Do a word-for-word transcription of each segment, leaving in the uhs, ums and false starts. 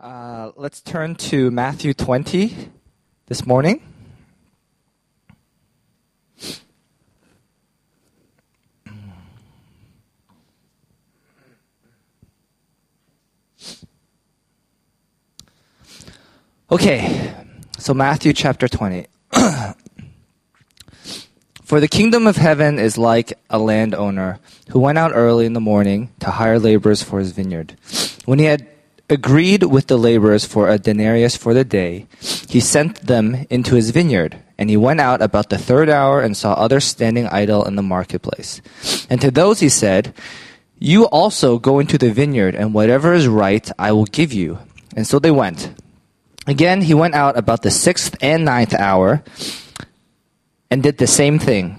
Uh, let's turn to Matthew twenty this morning. Okay, so Matthew chapter twenty. For the kingdom of heaven is like a landowner who went out early in the morning to hire laborers for his vineyard. When he had agreed with the laborers for a denarius for the day, he sent them into his vineyard. And he went out about the third hour and saw others standing idle in the marketplace. And to those he said, "You also go into the vineyard, and whatever is right I will give you." And so they went. Again, he went out about the sixth and ninth hour and did the same thing.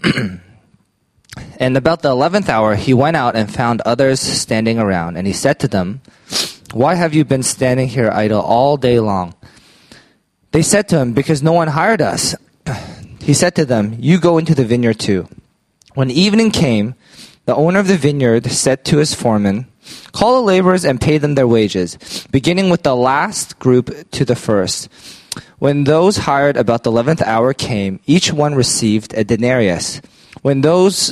And about the eleventh hour, he went out and found others standing around. And he said to them, "Why have you been standing here idle all day long?" They said to him, "Because no one hired us." He said to them, "You go into the vineyard too." When evening came, the owner of the vineyard said to his foreman, "Call the laborers and pay them their wages, beginning with the last group to the first." When those hired about the eleventh hour came, each one received a denarius. When those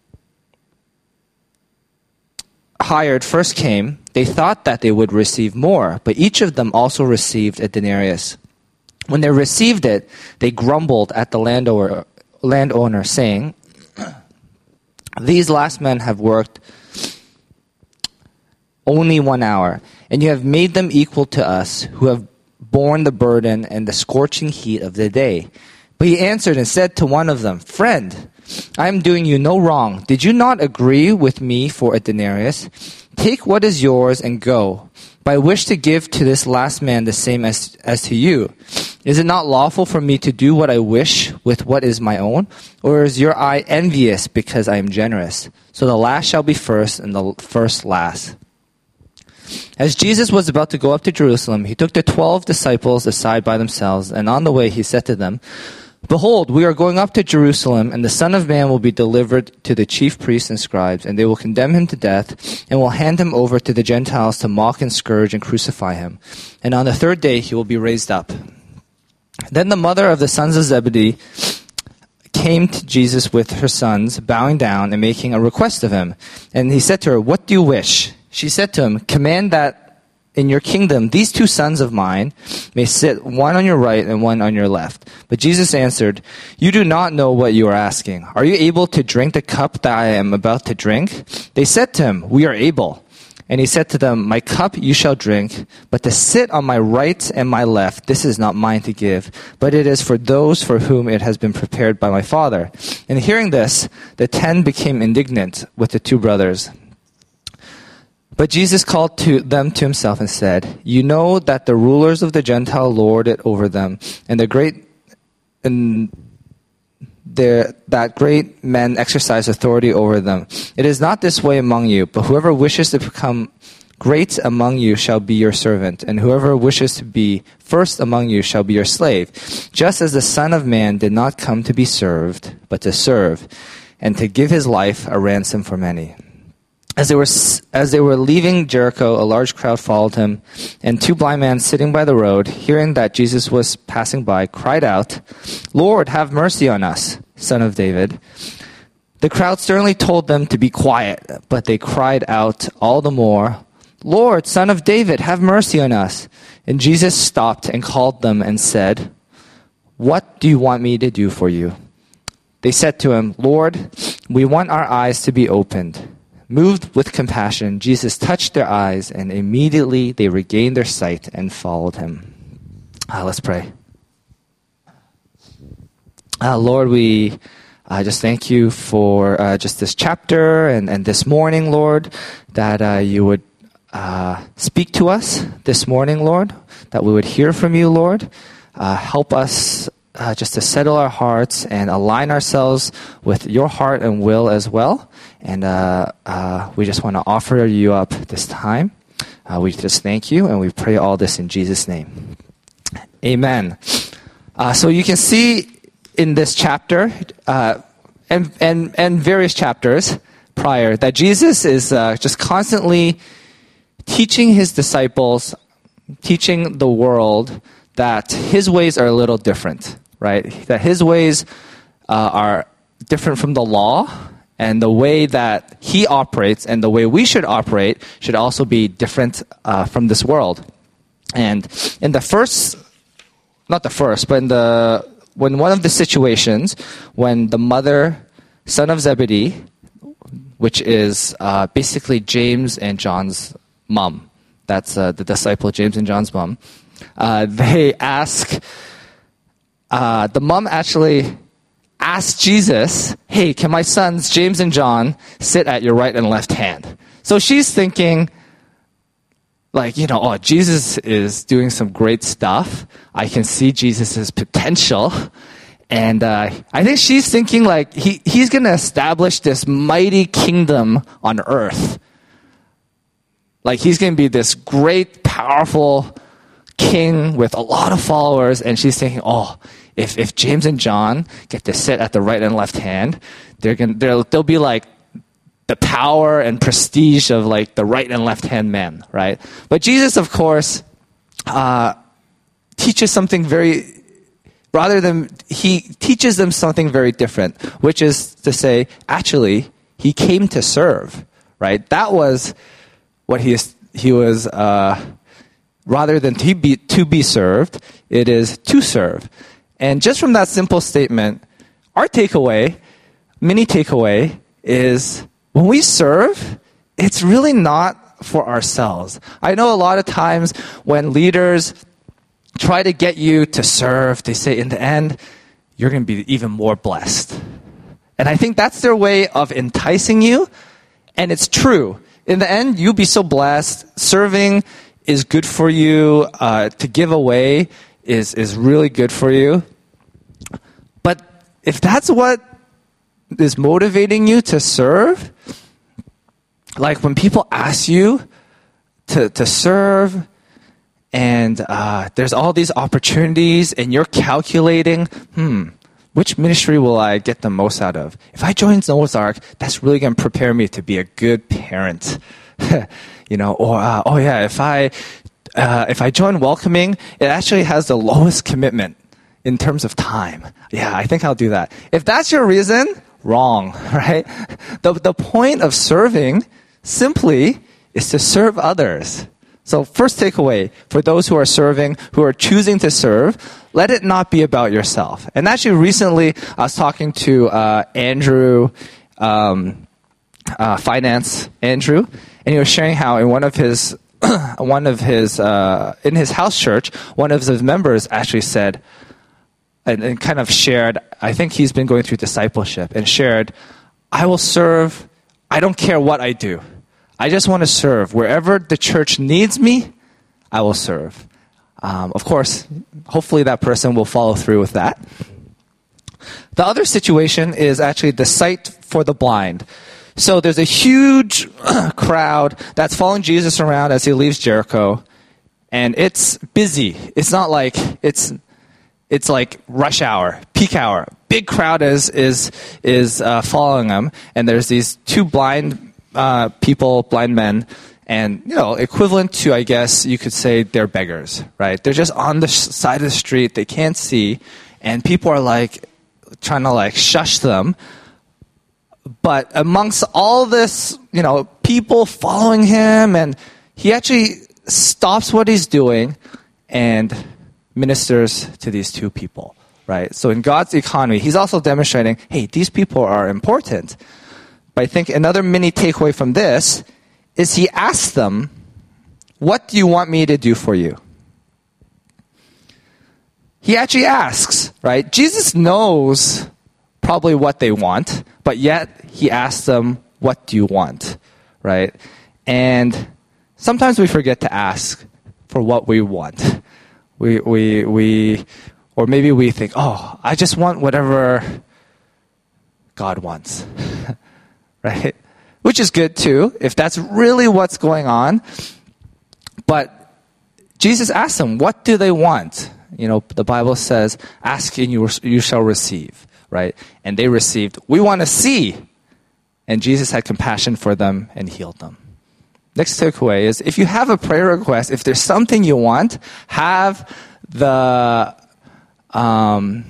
hired first came, they thought that they would receive more, but each of them also received a denarius. When they received it, they grumbled at the landowner, landowner saying, "These last men have worked only one hour, and you have made them equal to us who have borne the burden and the scorching heat of the day." But he answered and said to one of them, "Friend, I am doing you no wrong. Did you not agree with me for a denarius? Take what is yours and go. But I wish to give to this last man the same as, as to you. Is it not lawful for me to do what I wish with what is my own? Or is your eye envious because I am generous? So the last shall be first and the first last." As Jesus was about to go up to Jerusalem, he took the twelve disciples aside by themselves, and on the way he said to them, "Behold, we are going up to Jerusalem, and the Son of Man will be delivered to the chief priests and scribes, and they will condemn him to death, and will hand him over to the Gentiles to mock and scourge and crucify him. And on the third day he will be raised up." Then the mother of the sons of Zebedee came to Jesus with her sons, bowing down and making a request of him. And he said to her, "What do you wish?" She said to him, "Command that in your kingdom these two sons of mine may sit, one on your right and one on your left." But Jesus answered, "You do not know what you are asking. Are you able to drink the cup that I am about to drink?" They said to him, "We are able." And he said to them, "My cup you shall drink, but to sit on my right and my left, this is not mine to give, but it is for those for whom it has been prepared by my Father." And hearing this, the ten became indignant with the two brothers. But Jesus called to them to himself and said, "You know that the rulers of the Gentile lord it over them, and the great and the, that great men exercise authority over them. It is not this way among you, but whoever wishes to become great among you shall be your servant, and whoever wishes to be first among you shall be your slave. Just as the Son of Man did not come to be served, but to serve, and to give his life a ransom for many." As they were as they were leaving Jericho, a large crowd followed him, and two blind men sitting by the road, hearing that Jesus was passing by, cried out, "Lord, have mercy on us, Son of David." The crowd sternly told them to be quiet, but they cried out all the more, "Lord, Son of David, have mercy on us." And Jesus stopped and called them and said, "What do you want me to do for you?" They said to him, "Lord, we want our eyes to be opened." Moved with compassion, Jesus touched their eyes, and immediately they regained their sight and followed him. Uh, let's pray. Uh, Lord, we uh, just thank you for uh, just this chapter and, and this morning, Lord, that uh, you would uh, speak to us this morning, Lord, that we would hear from you, Lord. Uh, help us uh, just to settle our hearts and align ourselves with your heart and will as well. And uh, uh, we just want to offer you up this time. Uh, we just thank you, and we pray all this in Jesus' name. Amen. Uh, so you can see in this chapter, uh, and, and, and various chapters prior, that Jesus is uh, just constantly teaching his disciples teaching the world that his ways are a little different, right? That his ways uh, are different from the law, and the way that he operates and the way we should operate should also be different uh, from this world. And in the first, not the first, but in the when one of the situations when the mother, son of Zebedee, which is uh, basically James and John's mom, that's uh, the disciple James and John's mom, uh, they ask, uh, the mom actually asked Jesus, hey, can my sons James and John sit at your right and left hand? So she's thinking, like, you know, oh, Jesus is doing some great stuff. I can see Jesus' potential. And uh, I think she's thinking, like, he, he's going to establish this mighty kingdom on earth. Like, he's going to be this great, powerful king with a lot of followers. And she's thinking, oh, if, if James and John get to sit at the right and left hand, they're going they'll, they'll be like the power and prestige of like the right and left hand men, right? But Jesus, of course, uh, teaches something very, rather than, he teaches them something very different, which is to say, actually, he came to serve, right? That was what he is, he was, uh, rather than to be, to be served, it is to serve. And just from that simple statement, our takeaway, mini takeaway, is when we serve, it's really not for ourselves. I know a lot of times when leaders try to get you to serve, they say in the end, you're going to be even more blessed. And I think that's their way of enticing you. And it's true. In the end, you'll be so blessed. Serving is good for you. Uh, to give away is, is really good for you. But if that's what is motivating you to serve, like when people ask you to, to serve, and uh, there's all these opportunities, and you're calculating, hmm, which ministry will I get the most out of? If I join Noah's Ark, that's really going to prepare me to be a good parent, you know. Or uh, oh yeah, if I uh, if I join Welcoming, it actually has the lowest commitment in terms of time. Yeah, I think I'll do that. If that's your reason, wrong, right? The the point of serving simply is to serve others. So first takeaway, for those who are serving, who are choosing to serve, let it not be about yourself. And actually recently, I was talking to uh, Andrew, um, uh, finance Andrew, and he was sharing how in one of his, one of his, uh, in his house church, one of his members actually said, and, and kind of shared, I think he's been going through discipleship, and shared, I will serve, I don't care what I do. I just want to serve. Wherever the church needs me, I will serve. Um, of course, hopefully that person will follow through with that. The other situation is actually the sight for the blind. So there's a huge crowd that's following Jesus around as he leaves Jericho, and it's busy. It's not like it's it's like rush hour, peak hour. Big crowd is is is uh, following him, and there's these two blind Uh, people, blind men, and, you know, equivalent to, I guess, you could say they're beggars, right? They're just on the sh- side of the street, they can't see, and people are, like, trying to, like, shush them. But amongst all this, you know, people following him, and he actually stops what he's doing and ministers to these two people, right? So in God's economy, he's also demonstrating, hey, these people are important. But I think another mini takeaway from this is he asks them, what do you want me to do for you? He actually asks, right? Jesus knows probably what they want, but yet he asks them, what do you want? Right? And sometimes we forget to ask for what we want. We, we, we, or maybe we think, oh, I just want whatever God wants. Right? Which is good too, if that's really what's going on. But Jesus asked them, what do they want? You know, the Bible says, ask and you, you shall receive, right? And they received, we want to see. And Jesus had compassion for them and healed them. next takeaway is if you have a prayer request, if there's something you want, have the, um,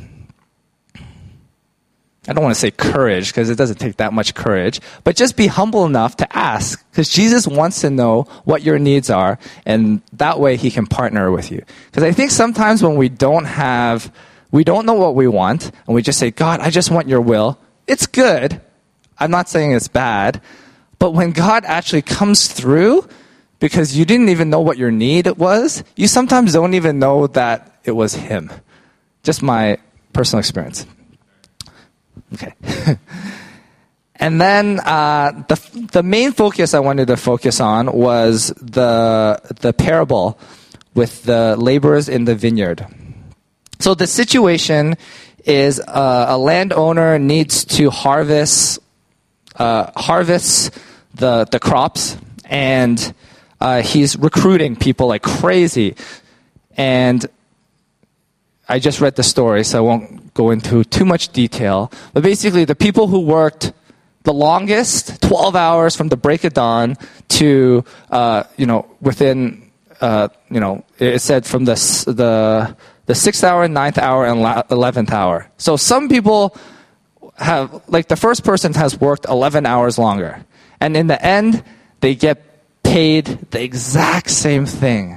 I don't want to say courage because it doesn't take that much courage, but just be humble enough to ask because Jesus wants to know what your needs are and that way he can partner with you. Because I think sometimes when we don't have, we don't know what we want and we just say, God, I just want your will. It's good. I'm not saying it's bad. But when God actually comes through because you didn't even know what your need was, you sometimes don't even know that it was him. Just my personal experience. Okay. And then uh, the the main focus I wanted to focus on was the the parable with the laborers in the vineyard. So the situation is uh, a landowner needs to harvest uh, harvest the the crops, and uh, he's recruiting people like crazy. And I just read the story, so I won't go into too much detail. But basically, the people who worked the longest, twelve hours from the break of dawn to, uh, you know, within, uh, you know, it said from the the the sixth hour, ninth hour, and eleventh hour. So some people have, like the first person has worked eleven hours longer, and in the end, they get paid the exact same thing.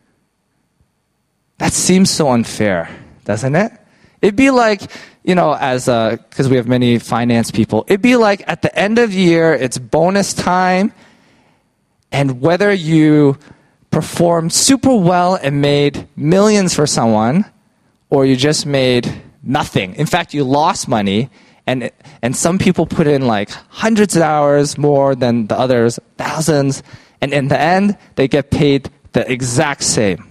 That seems so unfair, doesn't it? It'd be like, you know, as a, because we have many finance people, it'd be like at the end of the year, it's bonus time, and whether you performed super well and made millions for someone, or you just made nothing. In fact, you lost money, and and some people put in like hundreds of hours more than the others, thousands, and in the end, they get paid the exact same.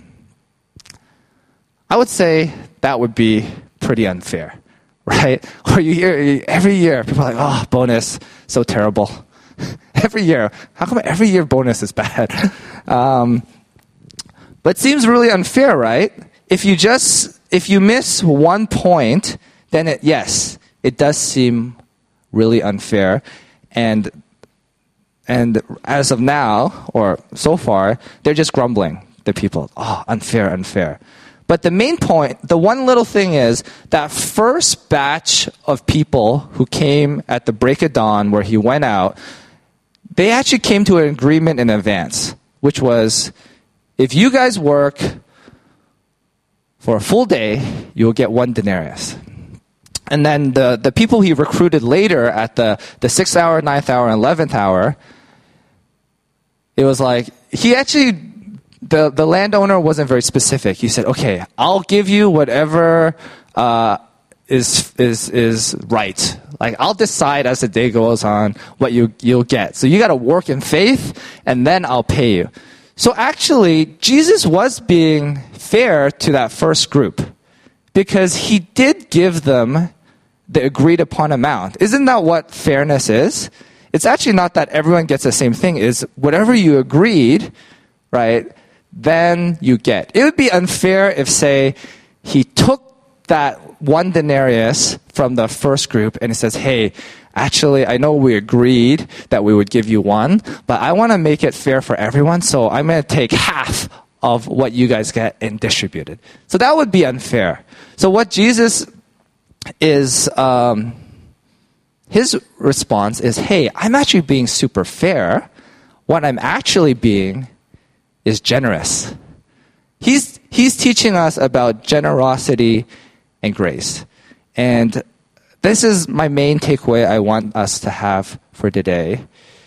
I would say that would be pretty unfair, right? Or you hear every year, people are like, oh, bonus, so terrible. Every year. How come every year bonus is bad? Um, but it seems really unfair, right? If you just, if you miss one point, then it, yes, it does seem really unfair. And, and as of now, or so far, they're just grumbling, the people. Oh, unfair, unfair. But the main point, the one little thing is that first batch of people who came at the break of dawn where he went out, they actually came to an agreement in advance, which was, if you guys work for a full day, you'll get one denarius. And then the, the people he recruited later at the, the sixth hour, ninth hour, and eleventh hour, it was like, he actually... The the landowner wasn't very specific. He said, "Okay, I'll give you whatever uh, is is is right. Like I'll decide as the day goes on what you you'll get. So you got to work in faith, and then I'll pay you." So actually, Jesus was being fair to that first group because he did give them the agreed upon amount. Isn't that what fairness is? It's actually not that everyone gets the same thing. Is whatever you agreed, right? Then you get. It would be unfair if, say, he took that one denarius from the first group and he says, hey, actually, I know we agreed that we would give you one, but I want to make it fair for everyone, so I'm going to take half of what you guys get and distribute it. So that would be unfair. So what Jesus is, um, his response is, hey, I'm actually being super fair. What I'm actually being is generous. He's he's teaching us about generosity and grace. And this is my main takeaway I want us to have for today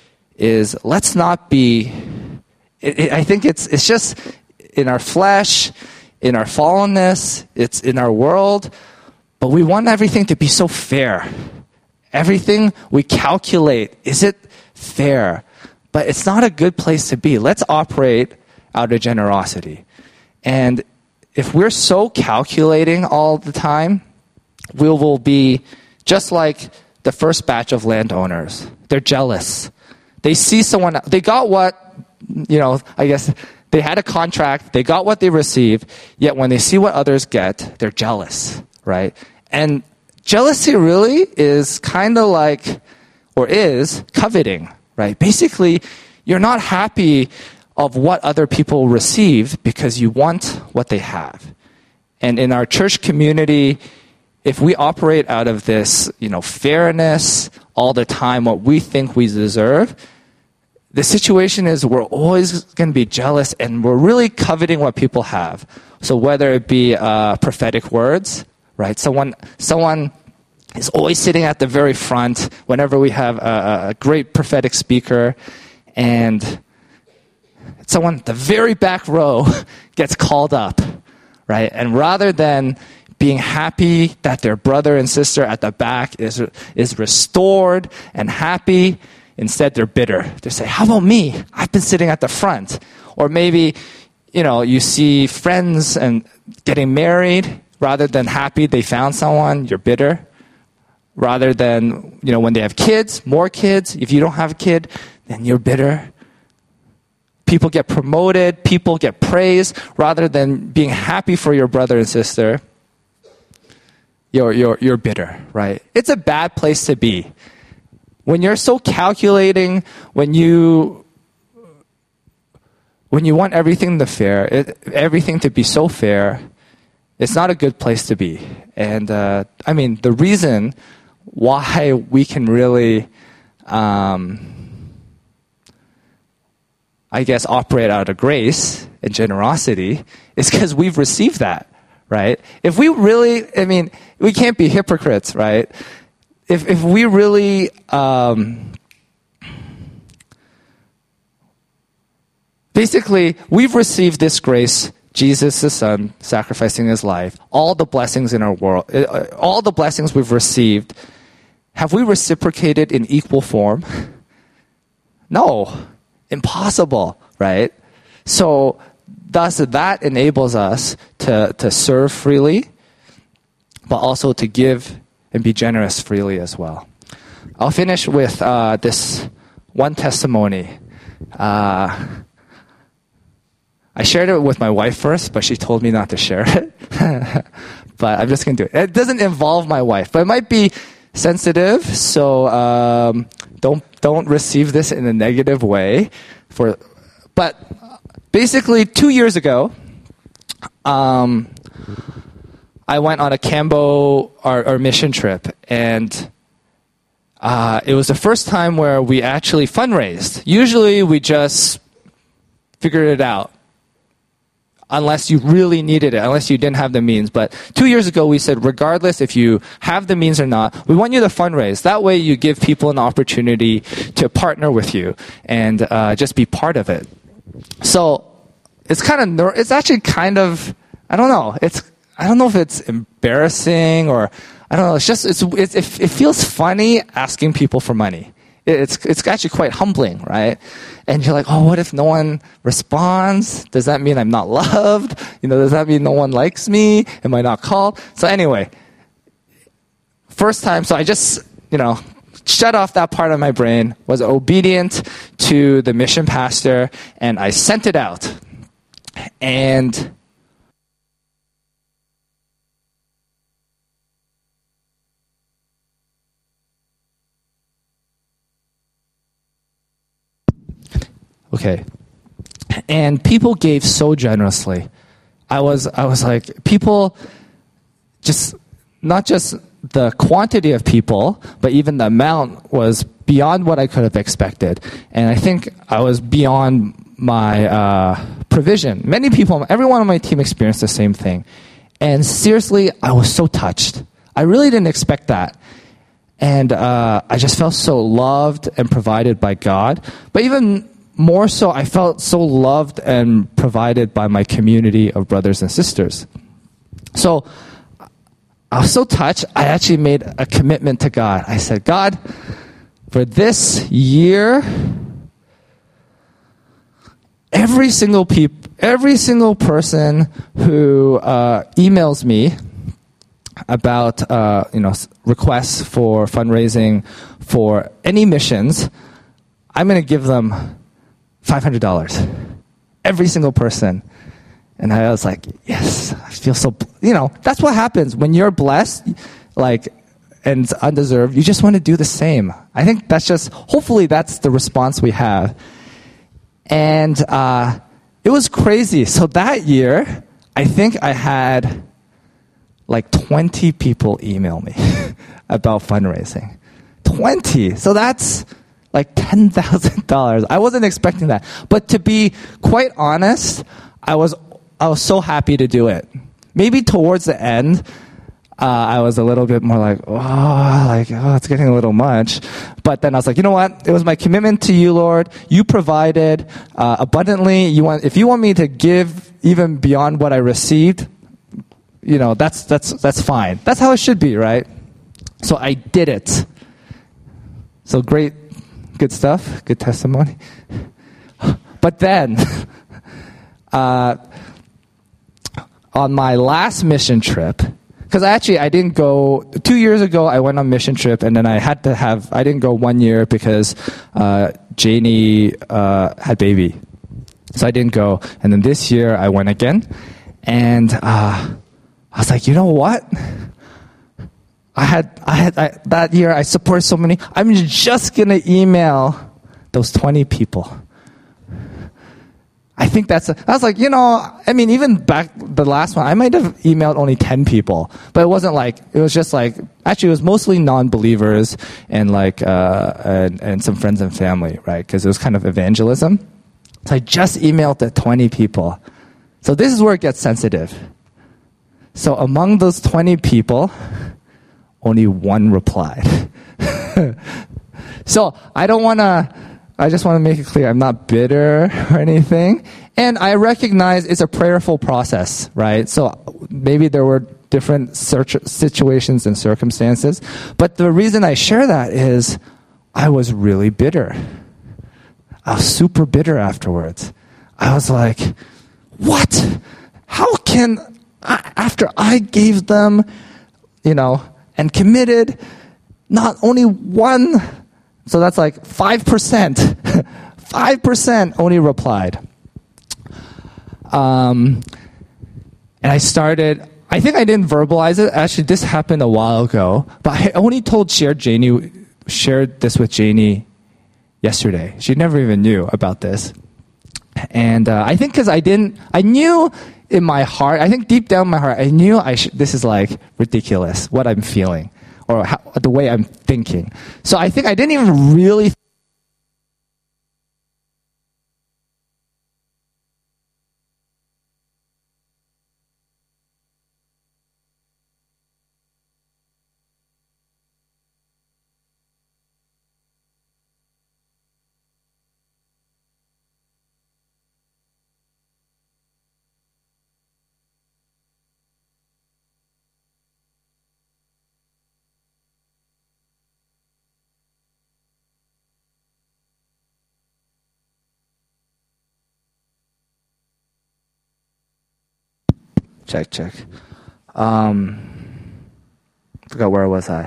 is let's not be it, it, I think it's it's just in our flesh, in our fallenness, it's in our world, but we want everything to be so fair. Everything we calculate, is it fair? But it's not a good place to be. Let's operate out of generosity. And if we're so calculating all the time, we will be just like the first batch of landowners. They're jealous. They see someone, they got what, you know, I guess they had a contract, they got what they received, yet when they see what others get, they're jealous, right? And jealousy really is kind of like, or is, coveting, right? Basically, You're not happy of what other people receive because you want what they have. And in our church community, if we operate out of this, you know, fairness all the time, what we think we deserve, the situation is we're always going to be jealous and we're really coveting what people have. So whether it be uh, prophetic words, right? Someone, someone is always sitting at the very front whenever we have a, a great prophetic speaker, and someone at the very back row gets called up, right? And rather than being happy that their brother and sister at the back is is restored and happy, instead they're bitter. They say, how about me? I've been sitting at the front. Or maybe, you know, you see friends and getting married, rather than happy they found someone, you're bitter. Rather than, you know, when they have kids, more kids, if you don't have a kid, then you're bitter. People get promoted, people get praised, rather than being happy for your brother and sister, you're, you're, you're bitter, right? It's a bad place to be. When you're so calculating, when you, when you want everything to fair, it, everything to be so fair, it's not a good place to be. And, uh, I mean, the reason why we can really, um, I guess, operate out of grace and generosity is because we've received that, right? If we really, I mean, we can't be hypocrites, right? If if we really um, basically we've received this grace, Jesus the Son sacrificing his life, all the blessings in our world, all the blessings we've received, have we reciprocated in equal form? No. Impossible, right? So thus that enables us to, to serve freely, but also to give and be generous freely as well. I'll finish with uh, this one testimony. Uh, I shared it with my wife first, but she told me not to share it. But I'm just going to do it. It doesn't involve my wife, but it might be sensitive, so um, don't don't receive this in a negative way. For, but basically, two years ago, um, I went on a Cambo, our, our mission trip, and uh, it was the first time where we actually fundraised. Usually, we just figured it out, unless you really needed it, unless you didn't have the means. But two years ago, we said, regardless if you have the means or not, we want you to fundraise. That way you give people an opportunity to partner with you and uh, just be part of it. So it's kind of, ner- it's actually kind of, I don't know, it's, I don't know if it's embarrassing or, I don't know, it's just, it's, it's it, it feels funny asking people for money. It's it's actually quite humbling, right? And you're like, oh, what if no one responds? Does that mean I'm not loved? You know, does that mean no one likes me? Am I not called? So anyway, first time, so I just, you know, shut off that part of my brain, was obedient to the mission pastor, and I sent it out. And Okay. And people gave so generously. I was I was like, people just, not just the quantity of people, but even the amount was beyond what I could have expected. And I think I was beyond my uh, provision. Many people, everyone on my team experienced the same thing. And seriously, I was so touched. I really didn't expect that. And uh, I just felt so loved and provided by God. But even more so, I felt so loved and provided by my community of brothers and sisters. So I was so touched, I actually made a commitment to God. I said, God, for this year, every single peop- every single person who uh, emails me about uh, you know requests for fundraising for any missions, I'm going to give them five hundred dollars. Every single person. And I was like, yes, I feel so, you know, that's what happens when you're blessed, like, and it's undeserved. You just want to do the same. I think that's just, hopefully that's the response we have. And uh, it was crazy. So that year, I think I had like twenty people email me about fundraising. twenty. So that's like ten thousand dollars. I wasn't expecting that. But to be quite honest, I was I was so happy to do it. Maybe towards the end, uh, I was a little bit more like, oh, like, oh, it's getting a little much. But then I was like, you know what? It was my commitment to you, Lord. You provided uh, abundantly. You want, if you want me to give even beyond what I received, you know, that's that's that's fine. That's how it should be, right? So I did it. So great, good stuff, good testimony. But then, uh, on my last mission trip, because actually I didn't go, two years ago I went on mission trip and then I had to have, I didn't go one year because uh, Janie uh, had baby. So I didn't go. And then this year I went again. And uh, I was like, you know what? I had, I had, I, that year I supported so many. I'm just going to email those twenty people. I think that's, a, I was like, you know, I mean, even back the last one, I might have emailed only ten people, but it wasn't like, it was just like, actually it was mostly non-believers and like, uh, and, and some friends and family, right? Because it was kind of evangelism. So I just emailed the twenty people. So this is where it gets sensitive. So among those twenty people, only one replied. So I don't want to, I just want to make it clear, I'm not bitter or anything. And I recognize it's a prayerful process, right? So maybe there were different search situations and circumstances. But the reason I share that is I was really bitter. I was super bitter afterwards. I was like, what? How can, I, after I gave them, you know, and committed, not only one, so that's like five percent, five percent only replied. Um, and I started, I think I didn't verbalize it. Actually, this happened a while ago, but I only told, shared Janie, shared this with Janie yesterday. She never even knew about this. And uh, I think because I didn't, I knew in my heart, I think deep down in my heart, I knew I sh- this is like ridiculous, what I'm feeling, or how, the way I'm thinking. So I think I didn't even really th- Check, check. Um, forgot where was I.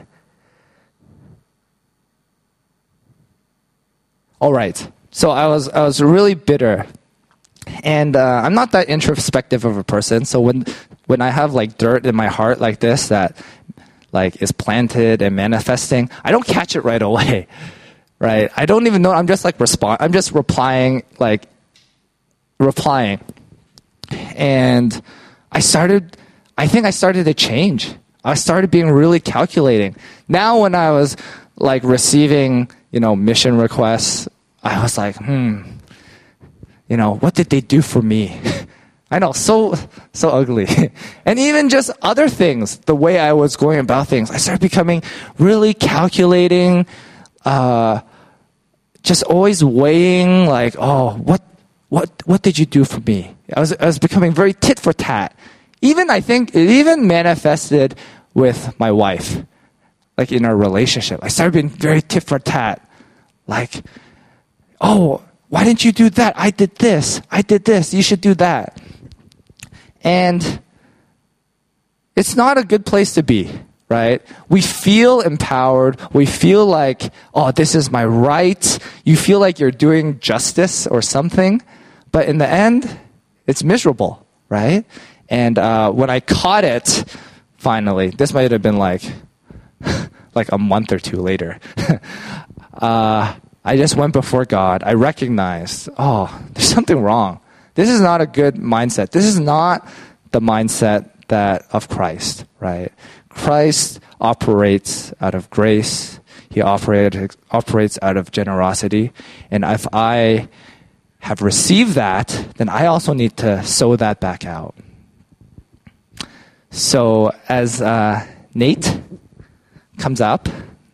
All right. So I was I was really bitter, and uh, I'm not that introspective of a person. So when when I have like dirt in my heart like this that like is planted and manifesting, I don't catch it right away, right? I don't even know. I'm just like respond. I'm just replying like replying, and I started, I think I started to change. I started being really calculating. Now when I was like receiving, you know, mission requests, I was like, hmm, you know, what did they do for me? I know, so, so ugly. And even just other things, the way I was going about things, I started becoming really calculating, uh, just always weighing like, oh, what, what, what did you do for me? I was, I was becoming very tit for tat. Even, I think, it even manifested with my wife, like in our relationship. I started being very tit for tat. Like, oh, why didn't you do that? I did this. I did this. You should do that. And it's not a good place to be, right? We feel empowered. We feel like, oh, this is my right. You feel like you're doing justice or something. But in the end, it's miserable, right? And uh, when I caught it, finally, this might have been like, like a month or two later, uh, I just went before God. I recognized, oh, there's something wrong. This is not a good mindset. This is not the mindset that of Christ, right? Christ operates out of grace. He operate, operates out of generosity. And if I have received that, then I also need to sow that back out. So as uh, Nate comes up,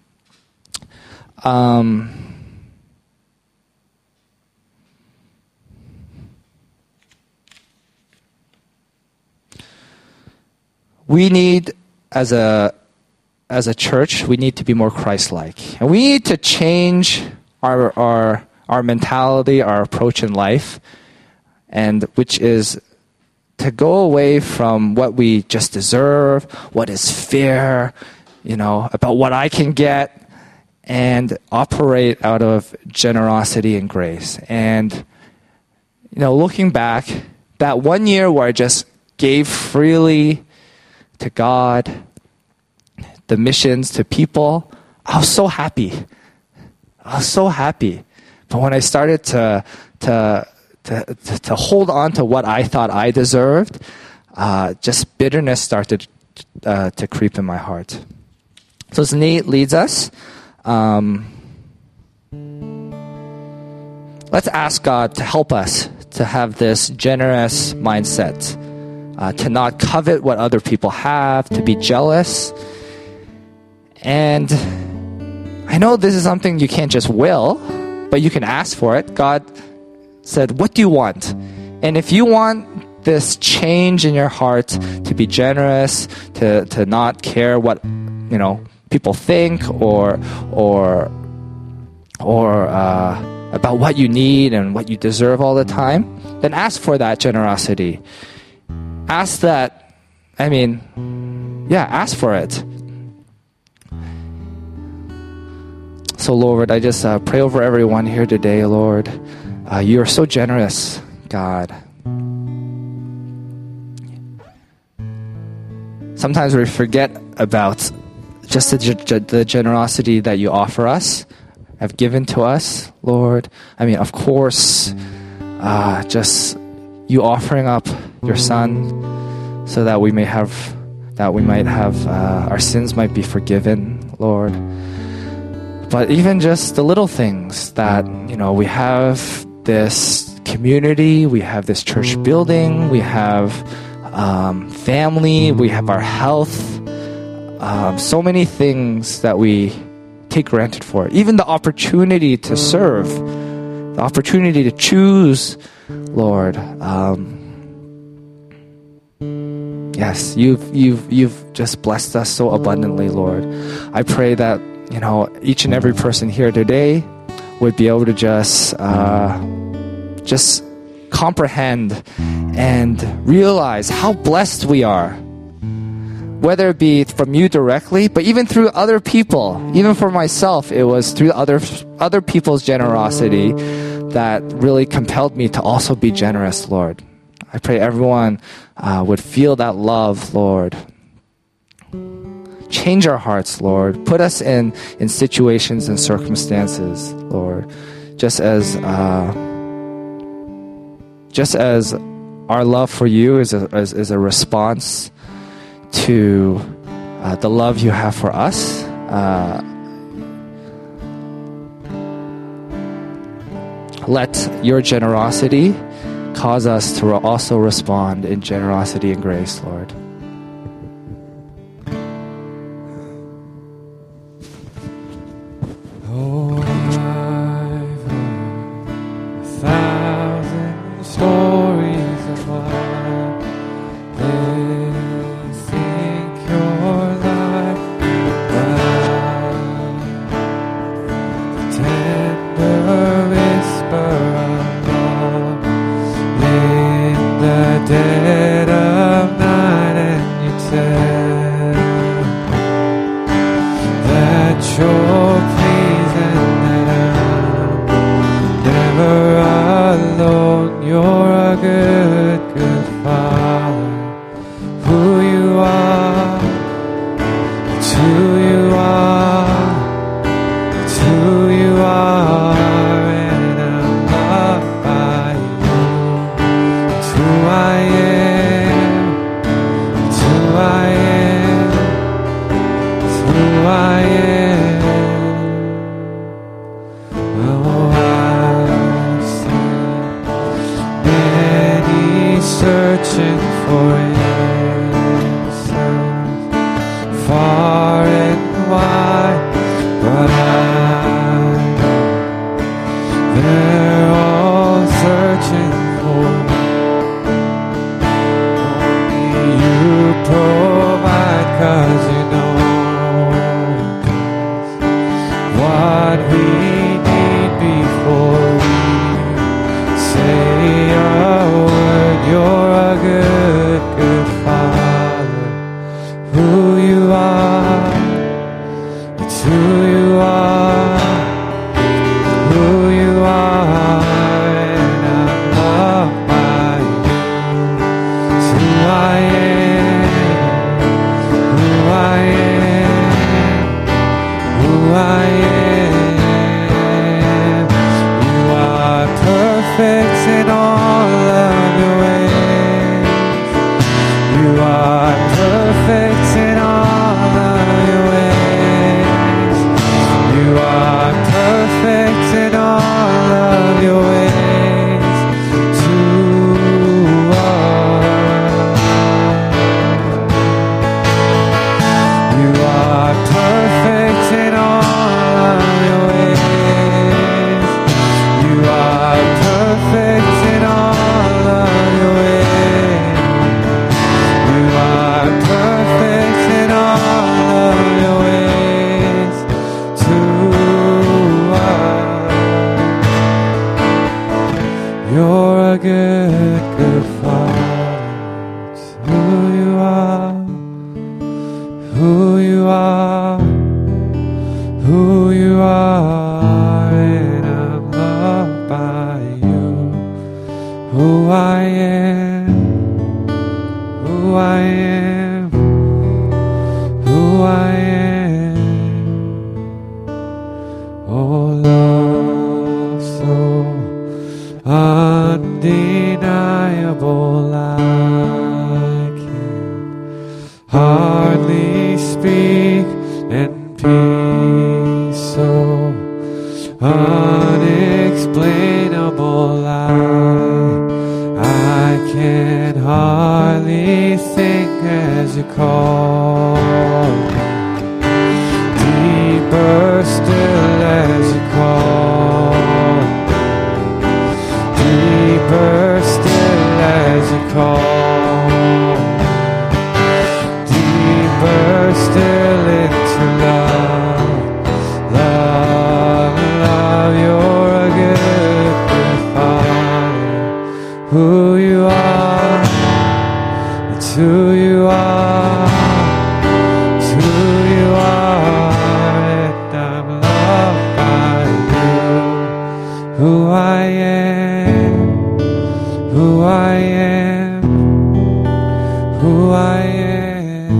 um, we need, as a as a church, we need to be more Christ-like, and we need to change our our our mentality, our approach in life, and which is to go away from what we just deserve, what is fair, you know, about what I can get, and operate out of generosity and grace. And, you know, looking back, that one year where I just gave freely to God, the missions, to people, I was so happy. I was so happy. But when I started to to to to, to hold on to what I thought I deserved, uh, just bitterness started uh, to creep in my heart. So as Nate leads us, um, let's ask God to help us to have this generous mindset, uh, to not covet what other people have, to be jealous. And I know this is something you can't just will, but you can ask for it. God said, what do you want? And if you want this change in your heart to be generous, to, to not care what, you know, people think or or or uh, about what you need and what you deserve all the time, then ask for that generosity. Ask that, I mean, yeah, ask for it. So, Lord, I just uh, pray over everyone here today, Lord. Uh, you are so generous, God. Sometimes we forget about just the, ge- the generosity that you offer us, have given to us, Lord. I mean, of course, uh, just you offering up your Son so that we may have, that we might have, uh, our sins might be forgiven, Lord. But even just the little things that, you know, we have this community, we have this church building, we have um, family, we have our health, um, so many things that we take granted for. Even the opportunity to serve, the opportunity to choose, Lord. Um, yes, you've you've you've just blessed us so abundantly, Lord. I pray that, you know, each and every person here today would be able to just uh, just comprehend and realize how blessed we are, whether it be from you directly, but even through other people. Even for myself, it was through other other people's generosity that really compelled me to also be generous, Lord. I pray everyone uh, would feel that love, Lord. Change our hearts, Lord. Put us in, in situations and circumstances, Lord. Just as uh, just as our love for you is a, is, is a response to uh, the love you have for us. Uh, let your generosity cause us to also respond in generosity and grace, Lord. Oh, I've heard a thousand stories of what they think you're like. The tender whisper of love in the dead of night. for answers far and wide, but I know they're all searching for only you provide, 'cause you know what we need before we say a word. You're a good, good Father. Who you are, it's who you are, who you are, and I'm loved by you. It's who I am, who I am, who I am. You are perfect in all of your ways. You are perfect in all of your ways. You are perfect in all of your ways to us. You are perfect in all of your ways. You are perfect in all of your ways. You are perfect in all of your ways to us. You're a good, good Father. It's who you are, who you are, who you are, and I'm loved by you. Who I am, who I am, who I am. Oh, love so undeniable, I can hardly speak, and peace so unexplainable, I I can hardly think as you call me. Deeper still as you call me. Deeper still as you call me. Deeper still into love. Love, love, you're a good, good Father. Who you are, it's who you are, it's who you are, and I'm loved by you. Who I am, who I am, who I am.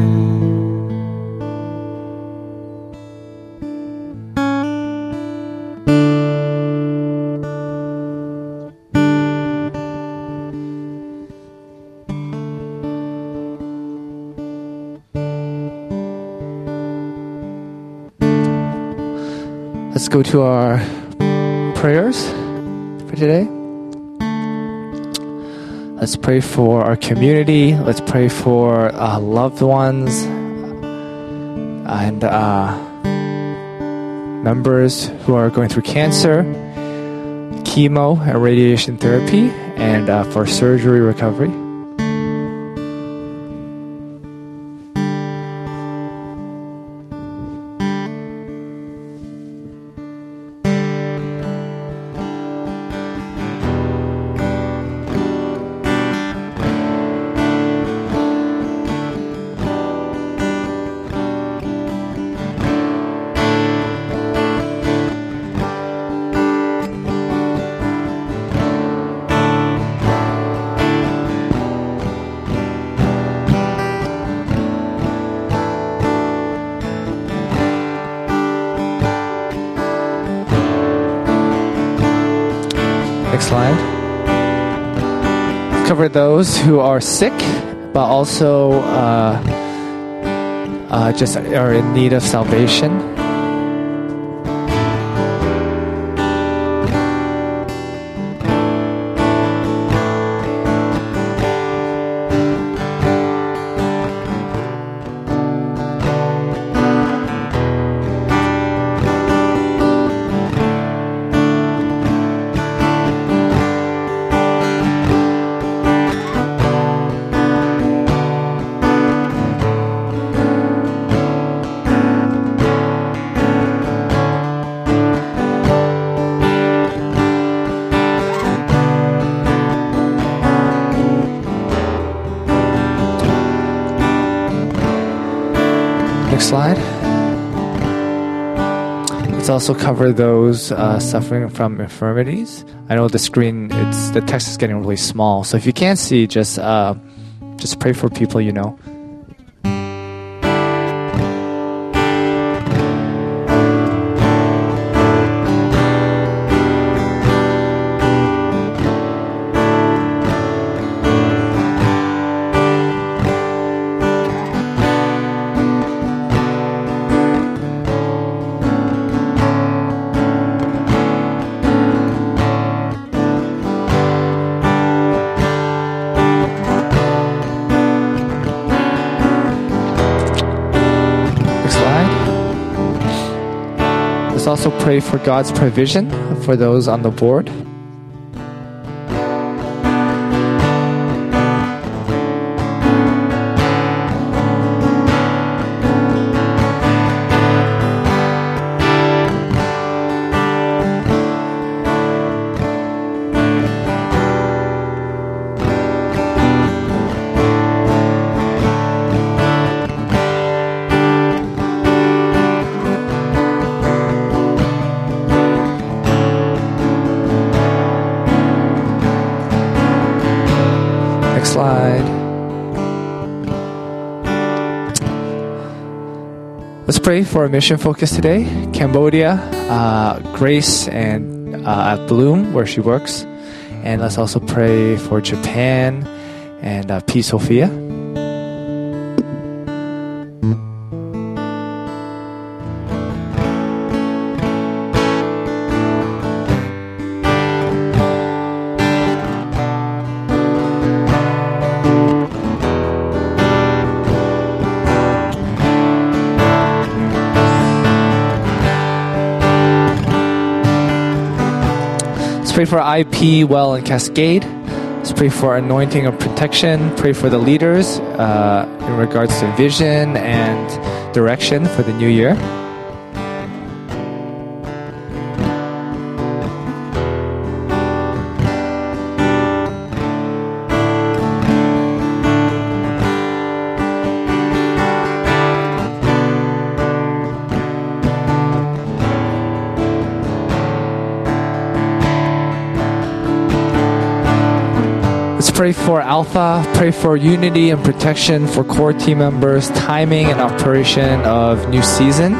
Let's go to our prayers for today. Let's pray for our community. Let's pray for uh, loved ones and uh, members who are going through cancer, chemo and radiation therapy, and uh, for surgery recovery. Next slide. Cover those who are sick, but also uh, uh, just are in need of salvation. Next slide. Let's also cover those uh, suffering from infirmities. I know the screen, it's the text is getting really small, so if you can't see, just uh, just pray for people you know. Let's also pray for God's provision for those on the board. Slide. Let's pray for our mission focus today. Cambodia, uh, Grace, and uh, at Bloom, where she works. And let's also pray for Japan and uh, P. Sophia. Let's pray for I P, Well, and Cascade. Let's pray for anointing of protection. Pray for the leaders uh, in regards to vision and direction for the new year. Pray for Alpha, pray for unity and protection for core team members, timing and operation of new season.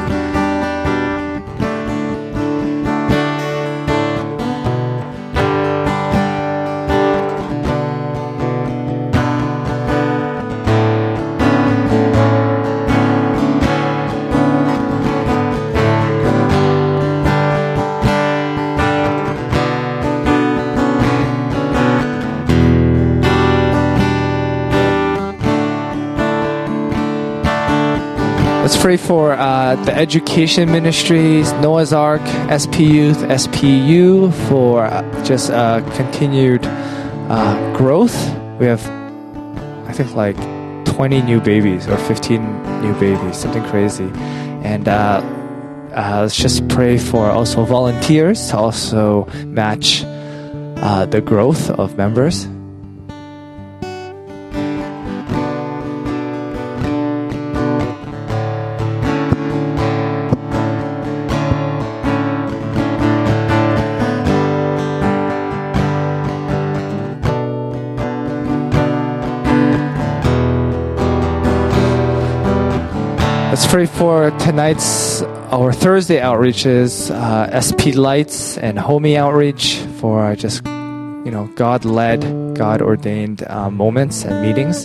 Let's pray for uh, the education ministries, Noah's Ark, S P Youth, S P U, for uh, just uh, continued uh, growth. We have, I think, like twenty new babies or fifteen new babies, something crazy. And uh, uh, let's just pray for also volunteers to also match uh, the growth of members. Let's pray for tonight's or Thursday outreaches, uh, S P Lights and Homie Outreach, for just, you know, God-led, God-ordained uh, moments and meetings.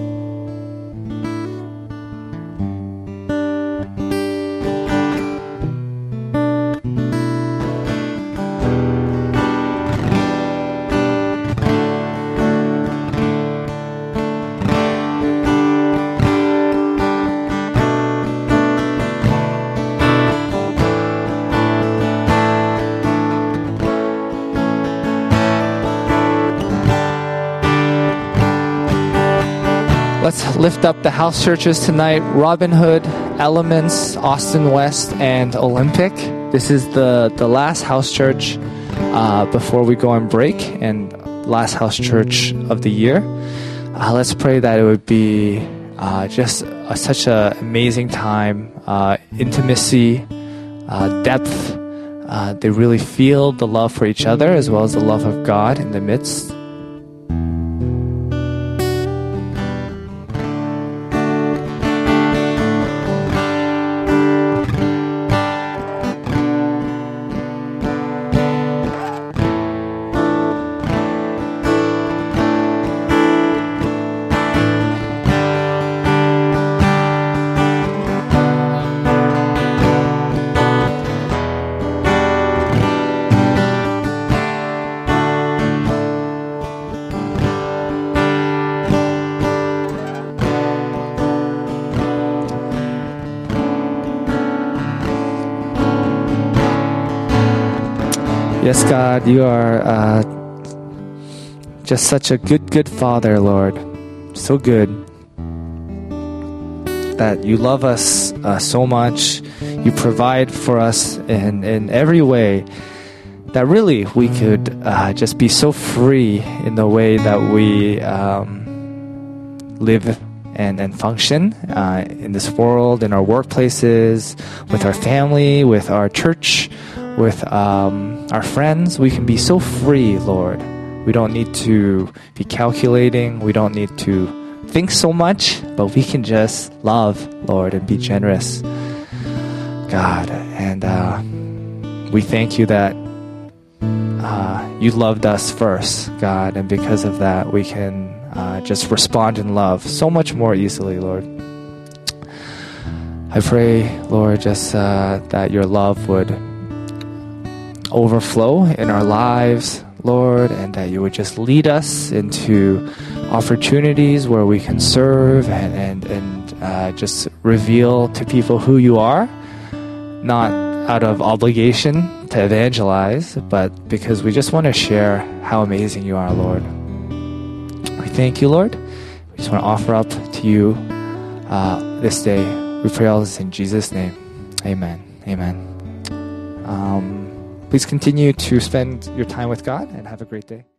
Let's lift up the house churches tonight: Robin Hood, Elements, Austin West, and Olympic. This is the, the last house church uh, before we go on break, and last house church of the year. Uh, let's pray that it would be uh, just a, such an amazing time, uh, intimacy, uh, depth. Uh, they really feel the love for each other as well as the love of God in the midst. Yes, God, you are uh, just such a good, good Father, Lord. So good that you love us uh, so much. You provide for us in, in every way that really we could uh, just be so free in the way that we um, live and, and function uh, in this world, in our workplaces, with our family, with our church, with um, our friends. We can be so free, Lord. We don't need to be calculating. We don't need to think so much, but we can just love, Lord, and be generous, God. And uh, we thank you that uh, you loved us first, God, and because of that, we can uh, just respond in love so much more easily, Lord. I pray, Lord, just uh, that your love would overflow in our lives, Lord, and that you would just lead us into opportunities where we can serve and and, and uh, just reveal to people who you are, not out of obligation to evangelize, but because we just want to share how amazing you are, Lord. We thank you, Lord. We just want to offer up to you uh, this day. We pray all this in Jesus' name. Amen. Amen. Um, Please continue to spend your time with God and have a great day.